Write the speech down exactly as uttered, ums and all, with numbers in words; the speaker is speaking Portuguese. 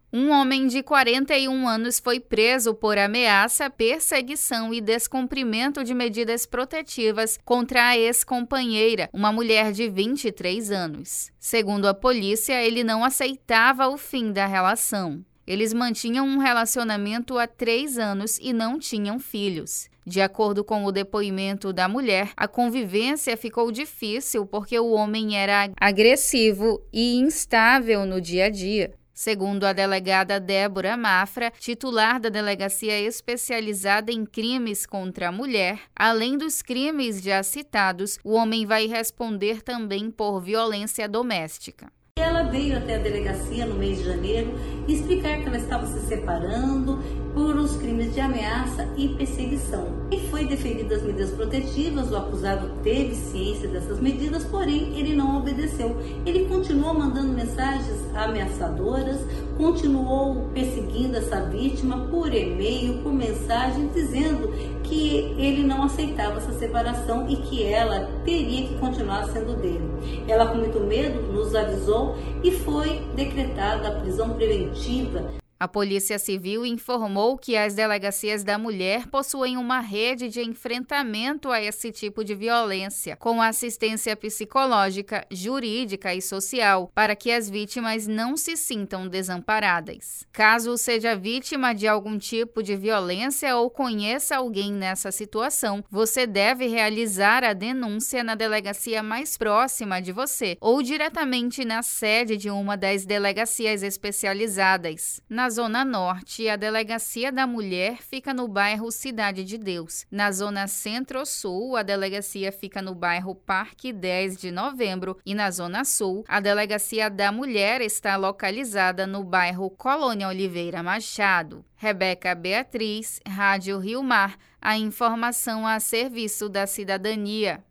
Um homem de quarenta e um anos foi preso por ameaça, perseguição e descumprimento de medidas protetivas contra a ex-companheira, uma mulher de vinte e três anos. Segundo a polícia, ele não aceitava o fim da relação. Eles mantinham um relacionamento há três anos e não tinham filhos. De acordo com o depoimento da mulher, a convivência ficou difícil porque o homem era agressivo e instável no dia a dia. Segundo a delegada Débora Mafra, titular da Delegacia Especializada em Crimes contra a Mulher, além dos crimes já citados, o homem vai responder também por violência doméstica. Ela veio até a delegacia no mês de janeiro explicar que ela estava se separando por os crimes de ameaça e perseguição. E foi deferidas as medidas protetivas, o acusado teve ciência dessas medidas, porém ele não obedeceu. Ele continuou mandando mensagens ameaçadoras, continuou perseguindo essa vítima por e-mail, por mensagem, dizendo que ele não aceitava essa separação e que ela teria que continuar sendo dele. Ela, com muito medo, nos avisou e foi decretada a prisão preventiva. A Polícia Civil informou que as delegacias da mulher possuem uma rede de enfrentamento a esse tipo de violência, com assistência psicológica, jurídica e social, para que as vítimas não se sintam desamparadas. Caso seja vítima de algum tipo de violência ou conheça alguém nessa situação, você deve realizar a denúncia na delegacia mais próxima de você ou diretamente na sede de uma das delegacias especializadas. Na Zona Norte, a Delegacia da Mulher fica no bairro Cidade de Deus. Na Zona Centro-Sul, a delegacia fica no bairro Parque dez de Novembro. E na Zona Sul, a Delegacia da Mulher está localizada no bairro Colônia Oliveira Machado. Rebeca Beatriz, Rádio Rio Mar, a informação a serviço da cidadania.